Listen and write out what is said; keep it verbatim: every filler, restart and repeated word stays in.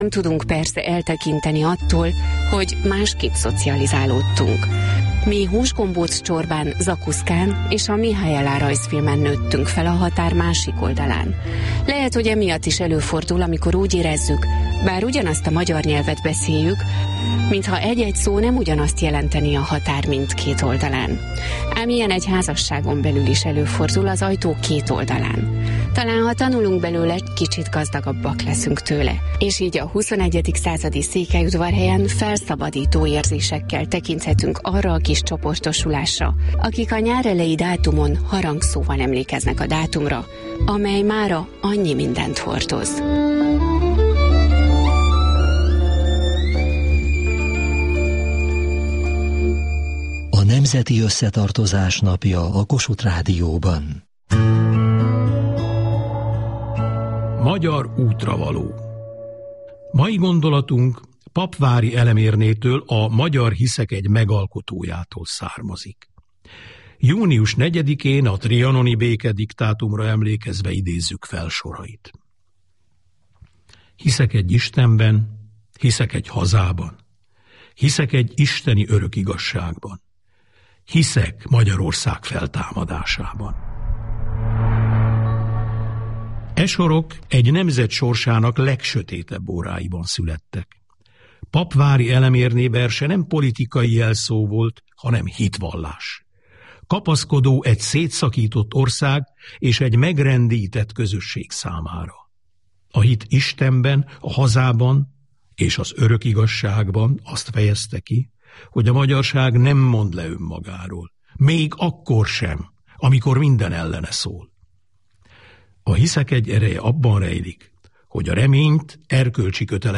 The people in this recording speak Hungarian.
Nem tudunk persze eltekinteni attól, hogy másképp szocializálódtunk. Mi húsgombóc csorbán, zakuszkán és a Mihály Ellár rajzfilmen nőttünk fel a határ másik oldalán. Lehet, hogy emiatt is előfordul, amikor úgy érezzük, bár ugyanazt a magyar nyelvet beszéljük, mintha egy-egy szó nem ugyanazt jelenteni a határ mindkét oldalán. Ám ilyen egy házasságon belül is előfordul az ajtó két oldalán. Talán ha tanulunk belőle, kicsit gazdagabbak leszünk tőle, és így a huszonegyedik századi Székelyudvarhelyen felszabadító érzésekkel tekinthetünk arra a kis csoportosulásra, akik a nyárelejé dátumon harangszóval emlékeznek a dátumra, amely mára annyi mindent hordoz. A Nemzeti Összetartozás napja a Kossuth Rádióban. Magyar útravaló. Mai gondolatunk Papvári Elemérnétől, a Magyar Hiszek egy megalkotójától származik. június negyedikén a trianoni békediktátumra emlékezve idézzük fel sorait. Hiszek egy Istenben, hiszek egy hazában, hiszek egy isteni örök igazságban, hiszek Magyarország feltámadásában. E sorok egy nemzet sorsának legsötétebb óráiban születtek. Papvári Elemérné verse nem politikai jelszó volt, hanem hitvallás. Kapaszkodó egy szétszakított ország és egy megrendített közösség számára. A hit Istenben, a hazában és az örök igazságban azt fejezte ki, hogy a magyarság nem mond le önmagáról, még akkor sem, amikor minden ellene szól. A hiszek egy ereje abban rejlik, hogy a reményt erkölcsi kötelességnek